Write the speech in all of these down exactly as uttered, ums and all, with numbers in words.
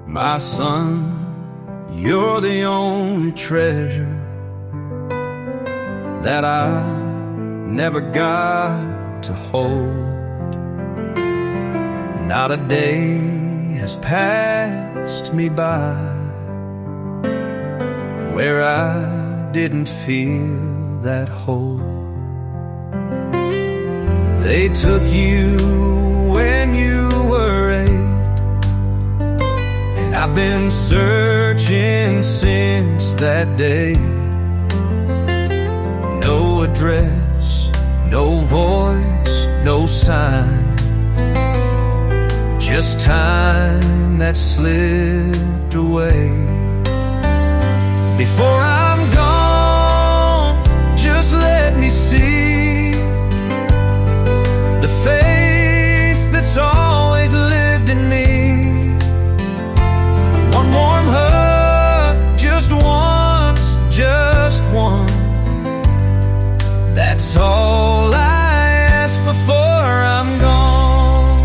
My son, you're the only treasure that I never got to hold. Not a day has passed me by where I didn't feel that hold. They took you when you were eight, and I've been searching since that day. No address, no voice, no sign, just time that slipped away. Before I'm gone, just let me see the face that's always lived in me. One warm hug, just once, just one. That's all I ask before I'm gone.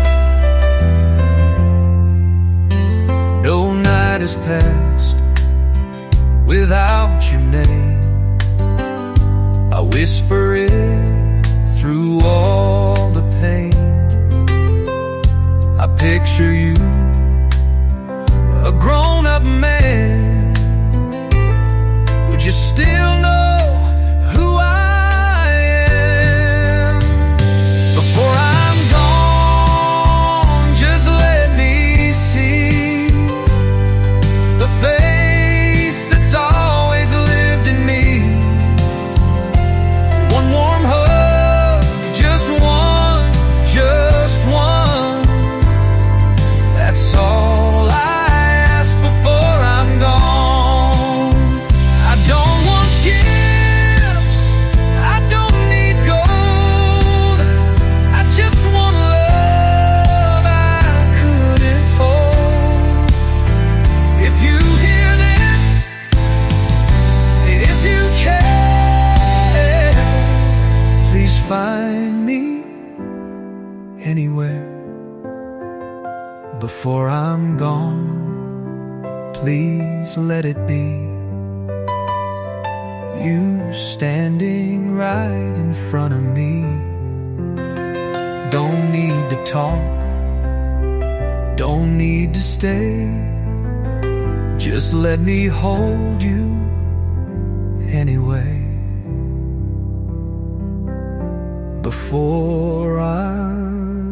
No night has passed without your name. I whisper it through all the pain. I picture you, a grown-up man. Would you still know who I am? Before I'm gone, just let me see the face that's always lived in me. One warm hug, just one, just one. That's all I ask before I'm gone. I don't want gifts, I don't need gold. I just want love I couldn't hold. If you hear this, if you care, please find me anywhere. Before I'm gone, please let it be you standing right in front of me. Don't need to talk, don't need to stay. Just let me hold you anyway. Before I